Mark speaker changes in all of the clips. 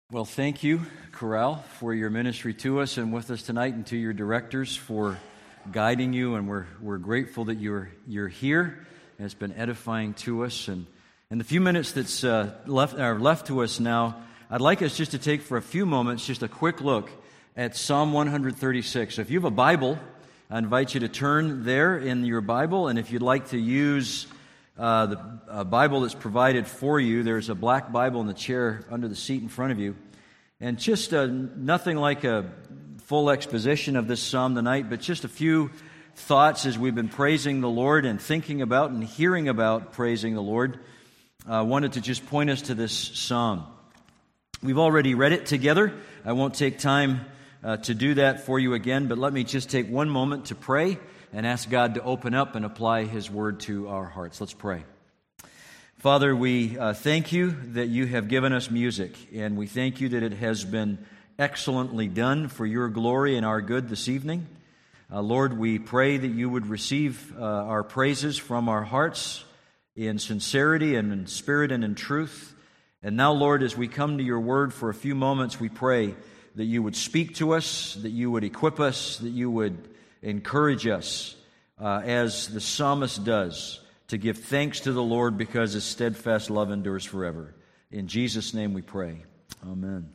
Speaker 1: Well, thank you, Corral, for your ministry to us and with us tonight, and to your directors for guiding you. And we're grateful that you're here. And it's been edifying to us. And in the few minutes that's left to us now, I'd like us just to take for a few moments just a quick look at Psalm 136. So if you have a Bible, I invite you to turn there in your Bible. And if you'd like to use the Bible that's provided for you, there's a black Bible in the chair under the seat in front of you. And just nothing like a full exposition of this psalm tonight, but just a few thoughts as we've been praising the Lord and thinking about and hearing about praising the Lord. I wanted to just point us to this psalm. We've already read it together. I won't take time to do that for you again, but let me just take one moment to pray and ask God to open up and apply His Word to our hearts. Let's pray. Father, we thank you that you have given us music, and we thank you that it has been excellently done for your glory and our good this evening. Lord, we pray that you would receive our praises from our hearts in sincerity and in spirit and in truth. And now, Lord, as we come to your Word for a few moments, we pray that you would speak to us, that you would equip us, that you would encourage us, as the psalmist does, to give thanks to the Lord because His steadfast love endures forever. In Jesus' name we pray. Amen.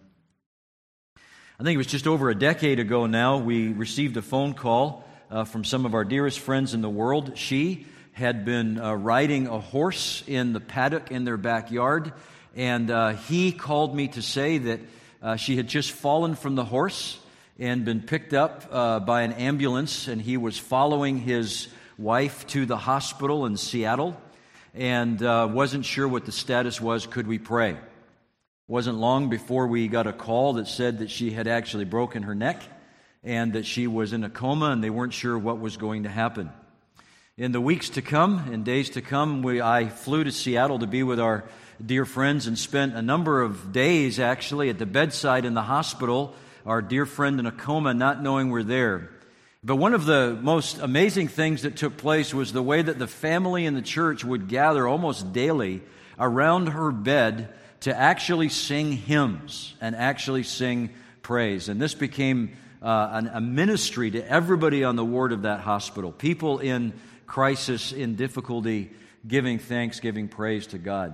Speaker 1: I think it was just over a decade ago now, we received a phone call from some of our dearest friends in the world. She had been riding a horse in the paddock in their backyard, and he called me to say that she had just fallen from the horse and been picked up by an ambulance, and he was following his wife to the hospital in Seattle, and wasn't sure what the status was. Could we pray? Wasn't long before we got a call that said that she had actually broken her neck and that she was in a coma, and they weren't sure what was going to happen. In the weeks to come, in days to come, I flew to Seattle to be with our dear friends and spent a number of days actually at the bedside in the hospital, our dear friend in a coma, not knowing we're there. But one of the most amazing things that took place was the way that the family and the church would gather almost daily around her bed to actually sing hymns and actually sing praise. And this became a ministry to everybody on the ward of that hospital. People in crisis, in difficulty, giving thanks, giving praise to God.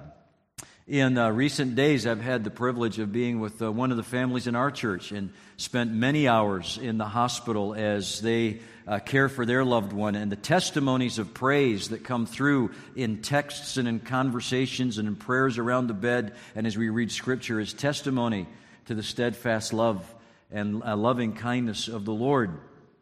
Speaker 1: In recent days, I've had the privilege of being with one of the families in our church and spent many hours in the hospital as they care for their loved one. And the testimonies of praise that come through in texts and in conversations and in prayers around the bed and as we read Scripture is testimony to the steadfast love and loving kindness of the Lord.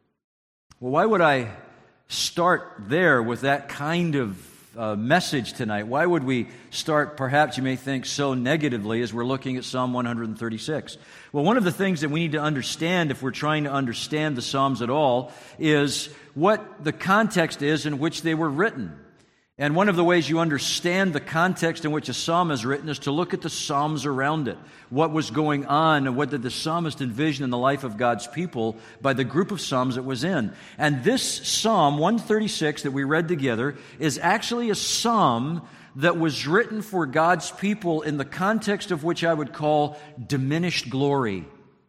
Speaker 1: Well, why would I start there with that kind of message tonight? Why would we start, perhaps you may think, so negatively as we're looking at Psalm 136? Well, one of the things that we need to understand if we're trying to understand the Psalms at all is what the context is in which they were written. And one of the ways you understand the context in which a psalm is written is to look at the psalms around it. What was going on and what did the psalmist envision in the life of God's people by the group of psalms it was in. And this Psalm 136 that we read together is actually a psalm that was written for God's people in the context of which I would call diminished glory.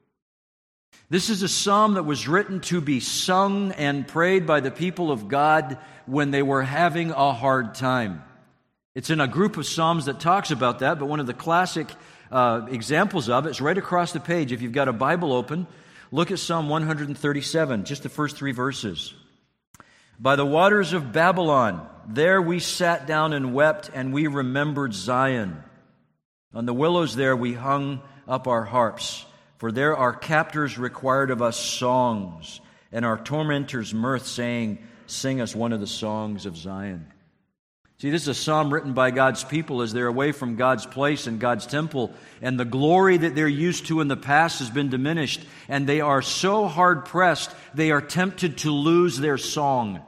Speaker 1: This is a psalm that was written to be sung and prayed by the people of God when they were having a hard time. It's in a group of psalms that talks about that, but one of the classic examples of it is right across the page. If you've got a Bible open, look at Psalm 137, just the first 3 verses. By the waters of Babylon, there we sat down and wept, and we remembered Zion. On the willows there we hung up our harps. For there our captors required of us songs, and our tormentors mirth, saying, sing us one of the songs of Zion. See, this is a psalm written by God's people as they're away from God's place and God's temple, and the glory that they're used to in the past has been diminished, and they are so hard-pressed, they are tempted to lose their song.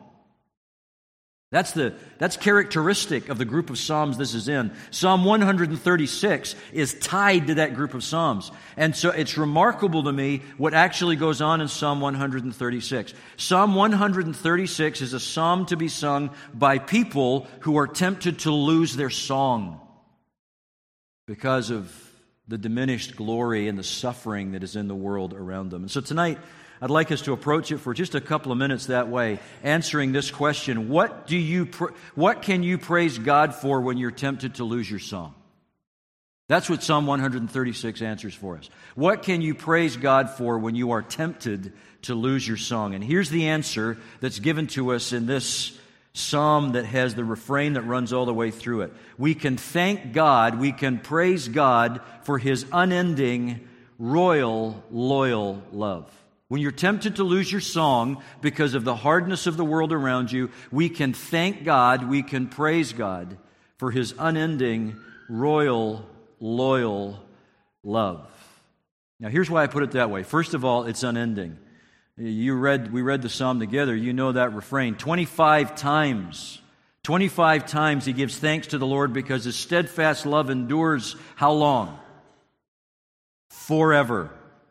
Speaker 1: That's characteristic of the group of psalms this is in. Psalm 136 is tied to that group of psalms. And so it's remarkable to me what actually goes on in Psalm 136. Psalm 136 is a psalm to be sung by people who are tempted to lose their song because of the diminished glory and the suffering that is in the world around them. And so tonight, I'd like us to approach it for just a couple of minutes that way, answering this question: what can you praise God for when you're tempted to lose your song? That's what Psalm 136 answers for us. What can you praise God for when you are tempted to lose your song? And here's the answer that's given to us in this psalm that has the refrain that runs all the way through it. We can thank God, we can praise God for His unending, royal, loyal love. When you're tempted to lose your song because of the hardness of the world around you, we can thank God, we can praise God for His unending, royal, loyal love. Now, here's why I put it that way. First of all, it's unending. We read the psalm together. You know that refrain. 25 times He gives thanks to the Lord because His steadfast love endures how long? Forever.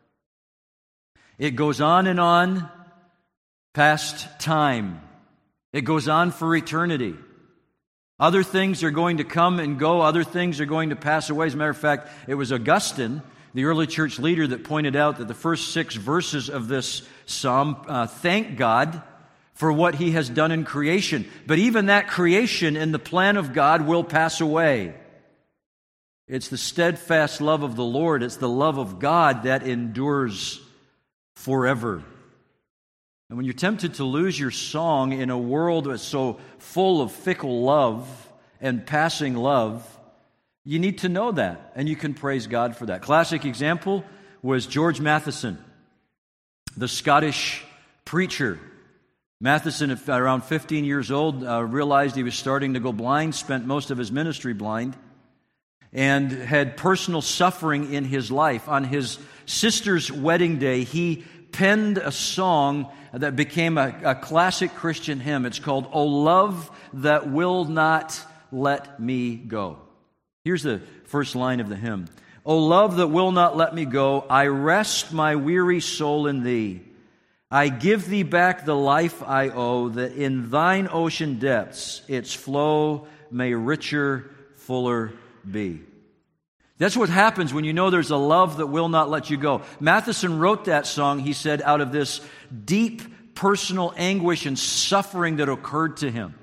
Speaker 1: It goes on and on past time. It goes on for eternity. Other things are going to come and go. Other things are going to pass away. As a matter of fact, it was Augustine, the early church leader, that pointed out that the first 6 verses of this psalm thank God for what He has done in creation. But even that creation in the plan of God will pass away. It's the steadfast love of the Lord. It's the love of God that endures forever. And when you're tempted to lose your song in a world that's so full of fickle love and passing love, you need to know that, and you can praise God for that. Classic example was George Matheson, the Scottish preacher. Matheson, around 15 years old, realized he was starting to go blind, spent most of his ministry blind, and had personal suffering in his life. On his sister's wedding day, he penned a song that became a classic Christian hymn. It's called, "O Love That Will Not Let Me Go." Here's the first line of the hymn. "O love that will not let me go, I rest my weary soul in Thee. I give Thee back the life I owe, that in Thine ocean depths its flow may richer, fuller be." That's what happens when you know there's a love that will not let you go. Matheson wrote that song, he said, out of this deep personal anguish and suffering that occurred to him.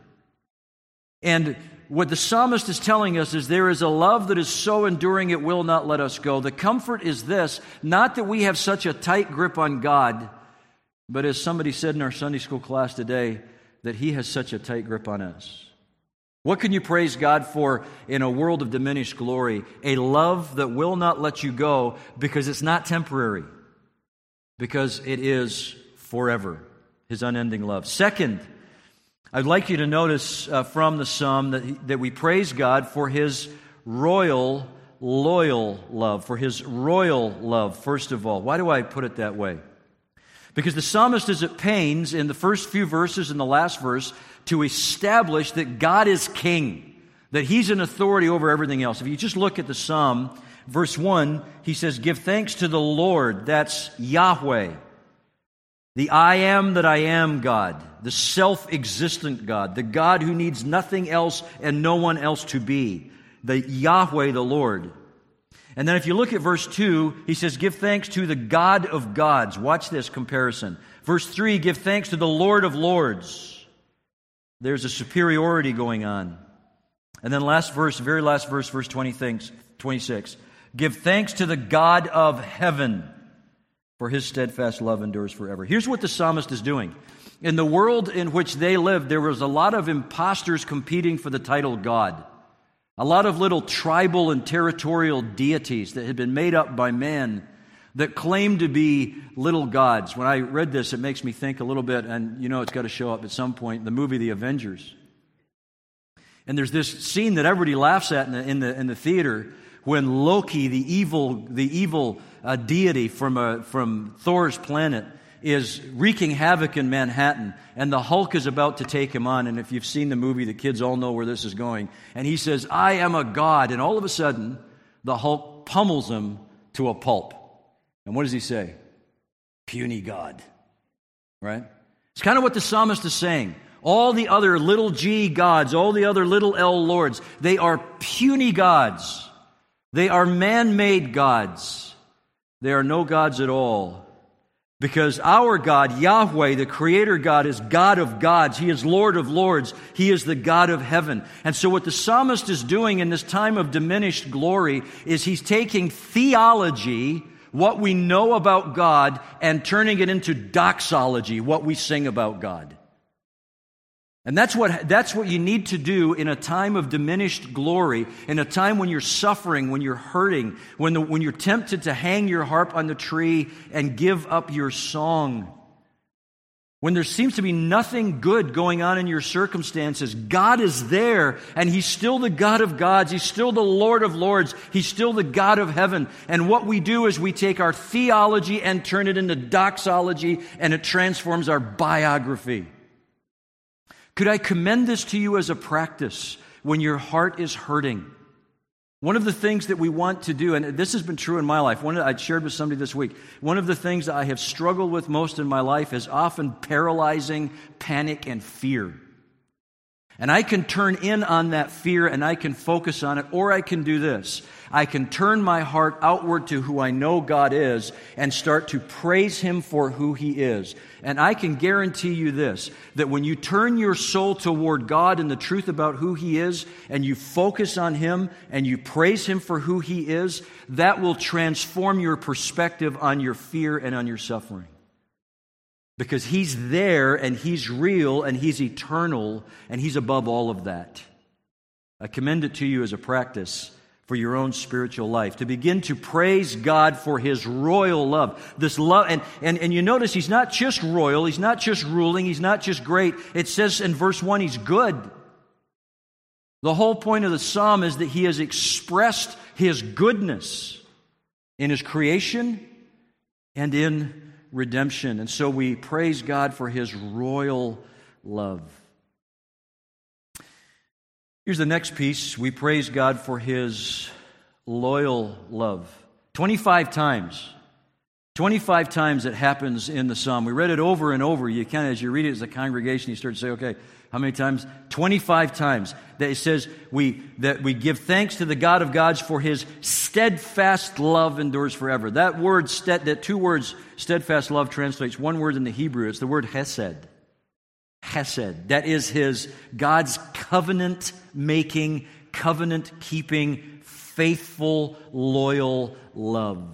Speaker 1: And what the psalmist is telling us is there is a love that is so enduring it will not let us go. The comfort is this, not that we have such a tight grip on God, but as somebody said in our Sunday school class today, that He has such a tight grip on us. What can you praise God for in a world of diminished glory? A love that will not let you go because it's not temporary, because it is forever, His unending love. Second, I'd like you to notice from the psalm that we praise God for His royal, loyal love, for His royal love, first of all. Why do I put it that way? Because the psalmist is at pains in the first few verses and the last verse to establish that God is king, that He's an authority over everything else. If you just look at the psalm, verse 1, he says, "Give thanks to the Lord," that's Yahweh, the I am that I am God, the self-existent God, the God who needs nothing else and no one else to be, the Yahweh, the Lord. And then if you look at verse 2, he says, "Give thanks to the God of gods." Watch this comparison. Verse 3, "Give thanks to the Lord of lords." There's a superiority going on. And then last verse, very last verse, verse 26, "Give thanks to the God of heaven, for His steadfast love endures forever." Here's what the psalmist is doing. In the world in which they lived, there was a lot of imposters competing for the title God. A lot of little tribal and territorial deities that had been made up by man that claimed to be little gods. When I read this, it makes me think a little bit, and you know it's got to show up at some point, the movie The Avengers. And there's this scene that everybody laughs at in the theater when Loki, the evil deity from Thor's planet, is wreaking havoc in Manhattan, and the Hulk is about to take him on. And if you've seen the movie, the kids all know where this is going. And he says, "I am a god." And all of a sudden, the Hulk pummels him to a pulp. And what does he say? "Puny God." Right? It's kind of what the psalmist is saying. All the other little g gods, all the other little l lords, they are puny gods. They are man-made gods. They are no gods at all. Because our God, Yahweh, the Creator God, is God of gods. He is Lord of lords. He is the God of heaven. And so what the psalmist is doing in this time of diminished glory is he's taking theology, what we know about God, and turning it into doxology, what we sing about God. And that's what you need to do in a time of diminished glory, in a time when you're suffering, when you're hurting, when you're tempted to hang your harp on the tree and give up your song. When there seems to be nothing good going on in your circumstances, God is there, and He's still the God of gods. He's still the Lord of lords. He's still the God of heaven. And what we do is we take our theology and turn it into doxology, and it transforms our biography. Could I commend this to you as a practice when your heart is hurting? One of the things that we want to do, and this has been true in my life, I shared with somebody this week, one of the things that I have struggled with most in my life is often paralyzing panic and fear. And I can turn in on that fear and I can focus on it, or I can do this. I can turn my heart outward to who I know God is and start to praise Him for who He is. And I can guarantee you this, that when you turn your soul toward God and the truth about who He is, and you focus on Him and you praise Him for who He is, that will transform your perspective on your fear and on your suffering. Because He's there, and He's real, and He's eternal, and He's above all of that. I commend it to you as a practice for your own spiritual life, to begin to praise God for His royal love. This love, and you notice He's not just royal, He's not just ruling, He's not just great. It says in verse 1, He's good. The whole point of the psalm is that He has expressed His goodness in His creation and in redemption. And so we praise God for His royal love. Here's the next piece. We praise God for His loyal love. 25 times. 25 times it happens in the psalm. We read it over and over. You kind of, as you read it as a congregation, you start to say, okay, how many times? 25 times. That it says that we give thanks to the God of gods for His steadfast love endures forever. That two words, steadfast love, translates one word in the Hebrew. It's the word hesed. Hesed. That is God's covenant-making, covenant-keeping, faithful, loyal love.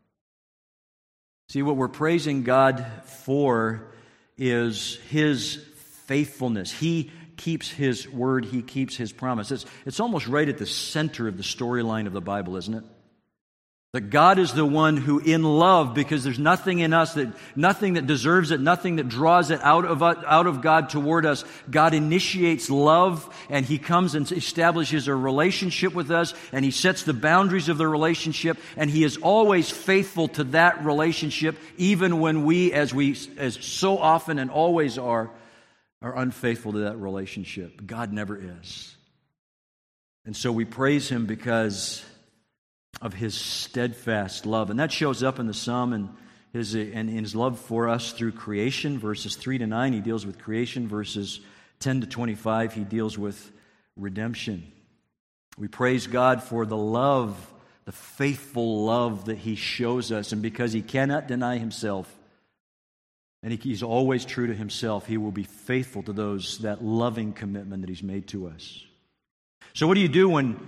Speaker 1: See, what we're praising God for is His faithfulness. He keeps His word. He keeps His promise. It's almost right at the center of the storyline of the Bible, isn't it? That God is the one who in love, because there's nothing in us, nothing that deserves it, nothing that draws it out of God toward us. God initiates love, and He comes and establishes a relationship with us, and He sets the boundaries of the relationship, and He is always faithful to that relationship, even when we, as so often and always are unfaithful to that relationship. God never is. And so we praise Him because of His steadfast love. And that shows up in the psalm and His love for us through creation. Verses 3 to 9, He deals with creation. Verses 10 to 25, He deals with redemption. We praise God for the love, the faithful love that He shows us. And because He cannot deny Himself, and He's always true to Himself, He will be faithful to that loving commitment that He's made to us. So what do you do when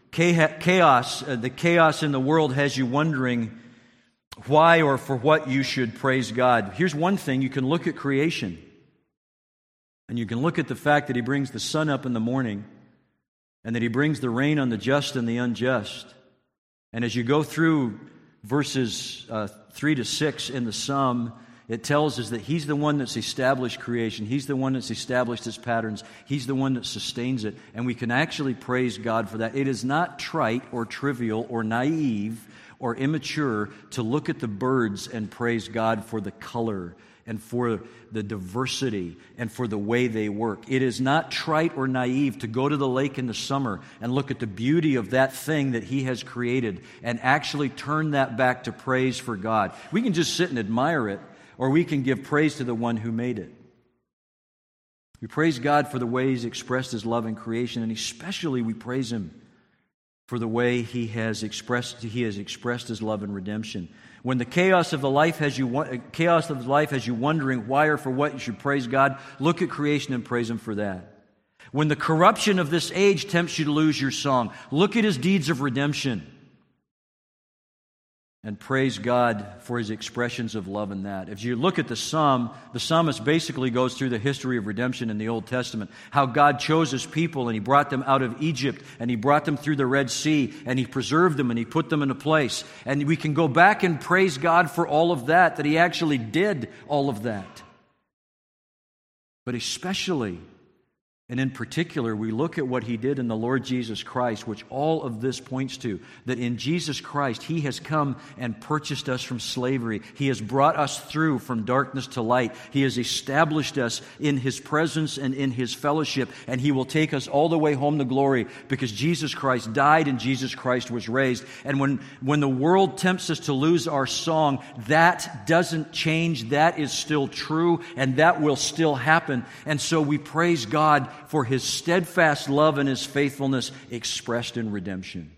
Speaker 1: the chaos in the world has you wondering why or for what you should praise God? Here's one thing. You can look at creation, and you can look at the fact that He brings the sun up in the morning, and that He brings the rain on the just and the unjust. And as you go through verses 3 to 6 in the psalm, it tells us that He's the one that's established creation. He's the one that's established its patterns. He's the one that sustains it. And we can actually praise God for that. It is not trite or trivial or naive or immature to look at the birds and praise God for the color and for the diversity and for the way they work. It is not trite or naive to go to the lake in the summer and look at the beauty of that thing that He has created and actually turn that back to praise for God. We can just sit and admire it, or we can give praise to the one who made it. We praise God for the way He's expressed His love in creation, and especially we praise Him for the way He has expressed His love and redemption. When the chaos of life has you wondering why or for what you should praise God, look at creation and praise Him for that. When the corruption of this age tempts you to lose your song, look at His deeds of redemption and praise God for His expressions of love in that. If you look at the psalmist basically goes through the history of redemption in the Old Testament, how God chose His people and He brought them out of Egypt and He brought them through the Red Sea and He preserved them and He put them in a place. And we can go back and praise God for all of that He actually did all of that. But especially, and in particular, we look at what He did in the Lord Jesus Christ, which all of this points to, that in Jesus Christ, He has come and purchased us from slavery. He has brought us through from darkness to light. He has established us in His presence and in His fellowship, and He will take us all the way home to glory because Jesus Christ died and Jesus Christ was raised. And when the world tempts us to lose our song, that doesn't change. That is still true, and that will still happen. And so we praise God for His steadfast love and His faithfulness expressed in redemption.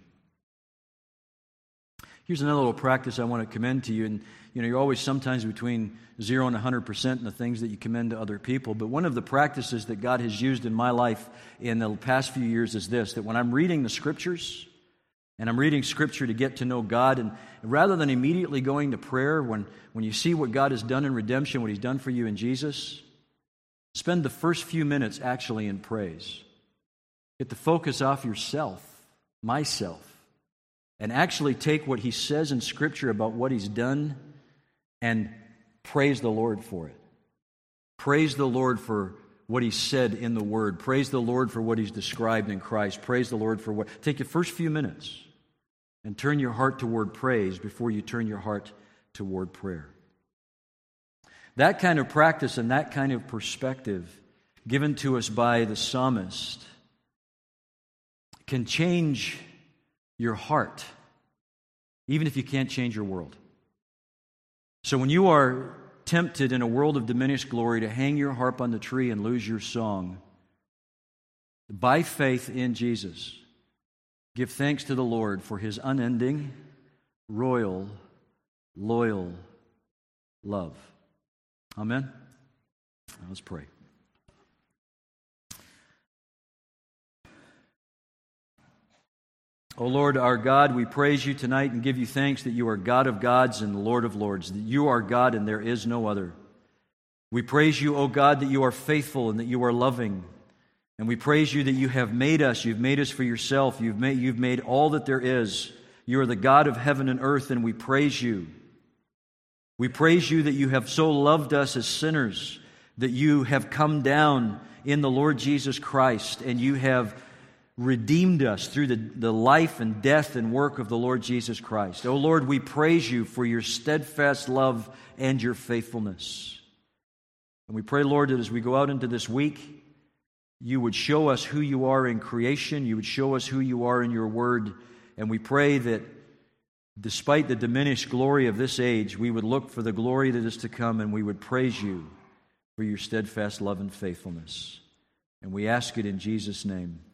Speaker 1: Here's another little practice I want to commend to you. And you're always sometimes between 0 and 100% in the things that you commend to other people. But one of the practices that God has used in my life in the past few years is this, that when I'm reading the Scriptures, and I'm reading Scripture to get to know God, and rather than immediately going to prayer, when you see what God has done in redemption, what He's done for you in Jesus, spend the first few minutes actually in praise. Get the focus off yourself, myself, and actually take what He says in Scripture about what He's done and praise the Lord for it. Praise the Lord for what He said in the Word. Praise the Lord for what He's described in Christ. Praise the Lord for what... Take the first few minutes and turn your heart toward praise before you turn your heart toward prayer. That kind of practice and that kind of perspective given to us by the psalmist can change your heart, even if you can't change your world. So when you are tempted in a world of diminished glory to hang your harp on the tree and lose your song, by faith in Jesus, give thanks to the Lord for His unending, royal, loyal love. Amen? Let's pray. O Lord our God, we praise You tonight and give You thanks that You are God of gods and Lord of lords, that You are God and there is no other. We praise You, O God, that You are faithful and that You are loving. And we praise You that You have made us. You've made us for Yourself. You've made all that there is. You are the God of heaven and earth, and we praise You. We praise You that You have so loved us as sinners, that You have come down in the Lord Jesus Christ, and You have redeemed us through the life and death and work of the Lord Jesus Christ. Oh Lord, we praise You for Your steadfast love and Your faithfulness. And we pray, Lord, that as we go out into this week, You would show us who You are in creation, You would show us who You are in Your Word, and we pray that despite the diminished glory of this age, we would look for the glory that is to come, and we would praise You for Your steadfast love and faithfulness. And we ask it in Jesus' name.